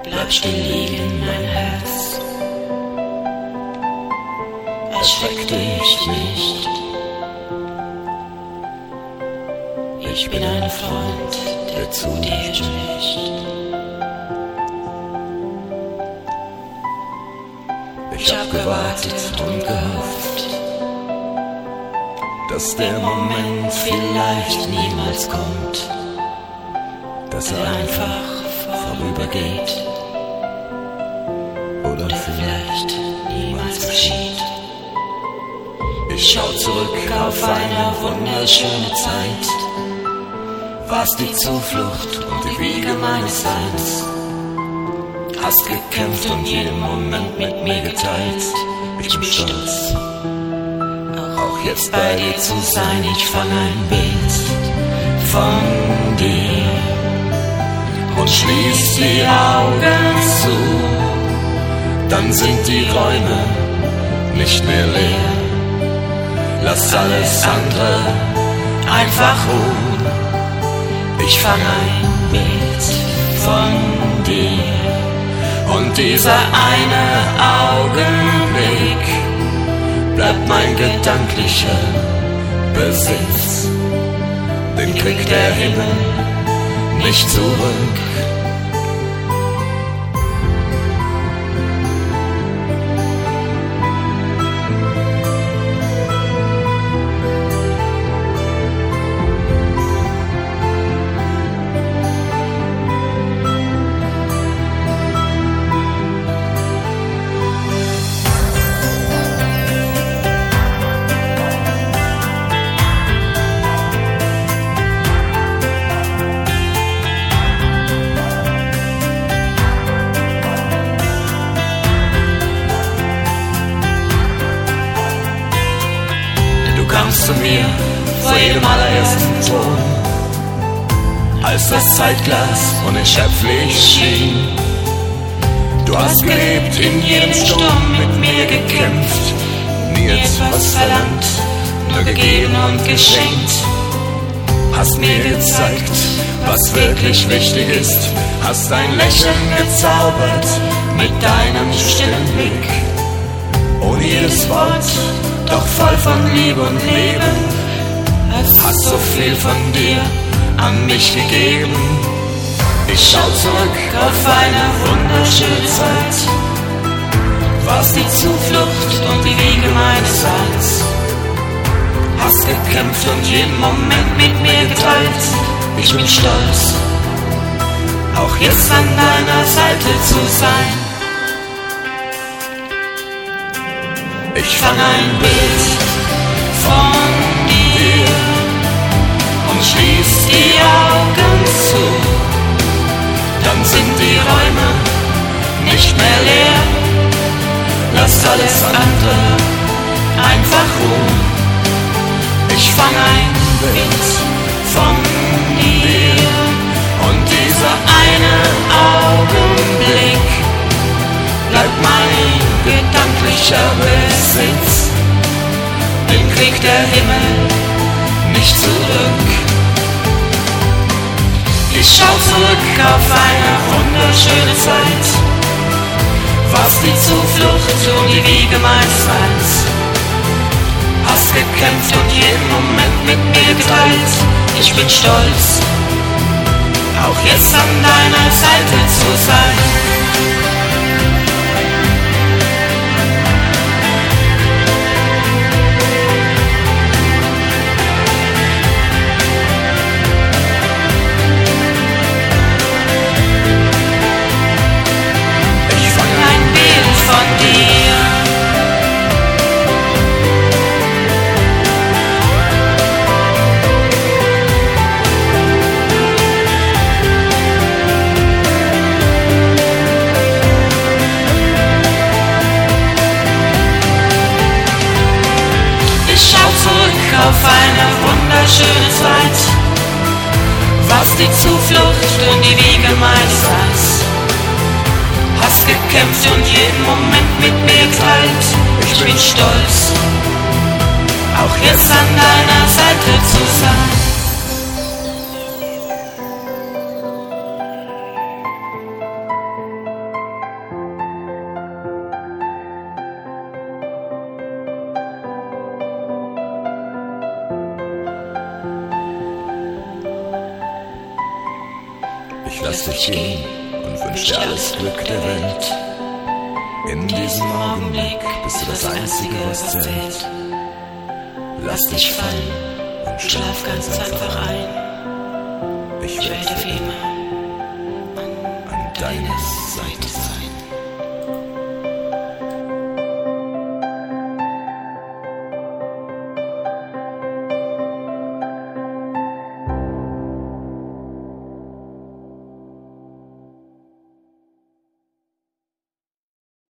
bleib still liegen, mein Herz. Erschreck dich nicht. Ich bin ein Freund, der zu dir spricht. Ich hab gewartet und gehofft, dass der Moment vielleicht niemals kommt, dass er einfach vorübergeht oder vielleicht niemals geschieht. Ich schau zurück auf eine wunderschöne Zeit, warst die Zuflucht und die Wiege meines Seins. Hast gekämpft und jeden Moment mit mir geteilt. Ich bin stolz, auch jetzt bei dir zu sein. Ich fang ein Bild von dir und schließ die Augen zu. Dann sind die Räume nicht mehr leer. Lass alles andere einfach ruhen. Ich fang ein Bild von dir. Und dieser eine Augenblick bleibt mein gedanklicher Besitz. Den kriegt der Himmel nicht zurück. Kamst zu mir vor jedem allerersten Ton, als das Zeitglas unerschöpflich schien. Du hast gelebt, in jedem Sturm mit mir gekämpft, nie etwas verlangt, nur gegeben und geschenkt. Hast mir gezeigt, was wirklich wichtig ist, hast ein Lächeln gezaubert mit deinem stillen Blick. Ohne jedes Wort, doch voll von Liebe und Leben, hast so viel von dir an mich gegeben. Ich schau zurück auf eine wunderschöne Zeit, warst die Zuflucht und die Wiege meines Seins. Hast gekämpft und jeden Moment mit mir geteilt. Ich bin stolz, auch jetzt an deiner Seite zu sein. Ich fang ein Bild von dir und schließ die Augen zu. Dann sind die Räume nicht mehr leer. Lass alles andere einfach ruhen. Ich fang ein Bild von dir und dieser eine Augenblick bleibt mein gedanklicher Besitz. Den kriegt der Himmel nicht zurück. Ich schau zurück auf eine wunderschöne Zeit, warst die Zuflucht und die Wiege meines Seins. Hast gekämpft und jeden Moment mit mir geteilt. Ich bin stolz, auch jetzt an deiner Seite zu sein. Auf eine wunderschöne Zeit, warst die Zuflucht und die Wiege meines Seins. Hast gekämpft und jeden Moment mit mir geteilt. Ich bin stolz, auch jetzt an deiner Seite zu sein. Ich lass dich gehen und wünsch dir alles Glück der Welt. In diesem Augenblick bist du das Einzige, was zählt. Lass dich fallen und schlaf ganz einfach ein. Ich werde für immer an deiner Seite sein.